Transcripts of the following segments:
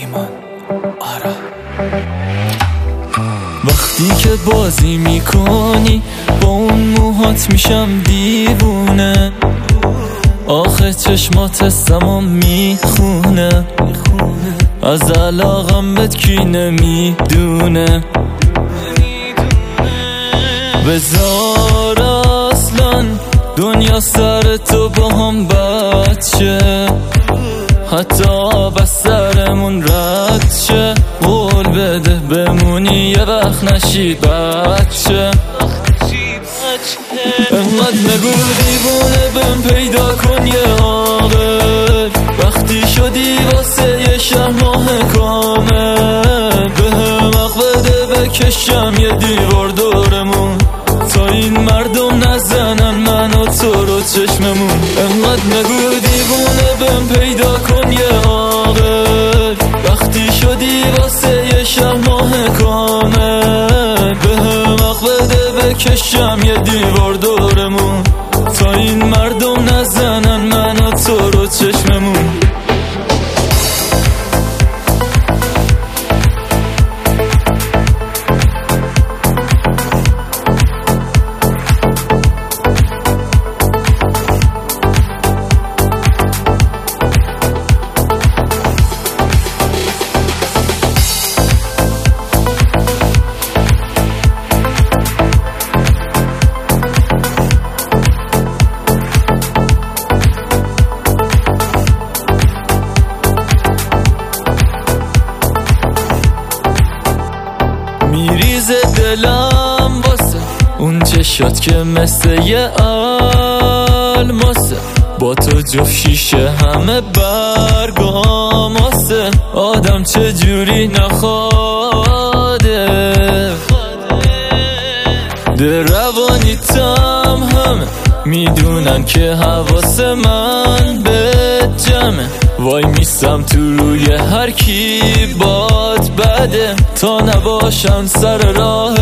ایمان آرا. وقتی که بازی میکنی با اون موهات میشم دیوونه، آخه چشمات سمام میخونه، از علاقم بهت کی نمیدونه. بذار اصلا دنیا سر تو با هم بد شه، حتی بس سرمون رد شه. قول بده بمونی یه وقت نشی بچه. انقدر نگو دیوونه بهم پیدا کن یه عاقل، وقتی شدی واسه یه شهر ماه کامل. بهم حق بده بکشم یه دیوار دورمون، تا این مردم نزنن من و تو رو چشممون. انقدر نگو دیوونه بهم پیدا کن یه عاقل، وقتی شدی واسه یه شهر ماه کامل. بهم حق بده بکشم یه دیوار دورمون، تا این مردم نزنن من و تو رو چشممون. میریزه دلم واسه اون چشات که مثل یه الماسه، با تو جفت شیشه همه برگاماسه. آدم چجوری نخواده ده روانی تم همه میدونن که حواس من به جمعه. وای میستم تو روی هر کی باد بده، تا نباشم سر راهت.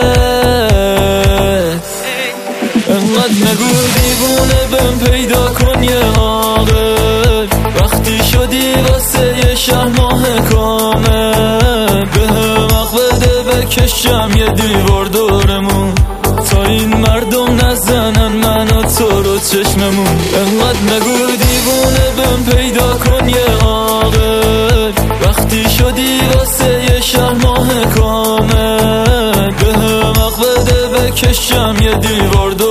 انقدر نگو دیوونه بهم پیدا کن یه عاقل، وقتی شدی واسه یه شهر ماه کامل. بهم حق بده بکشم یه دیوار دورمون، تا این مردم نزنن من و تو رو چشممون. انقدر نگو دیوونه بهم پیدا کن یه عاقل، وقتی شدی واسه یه شهر ماه کامل. بهم حق بده بکشم یه دیوار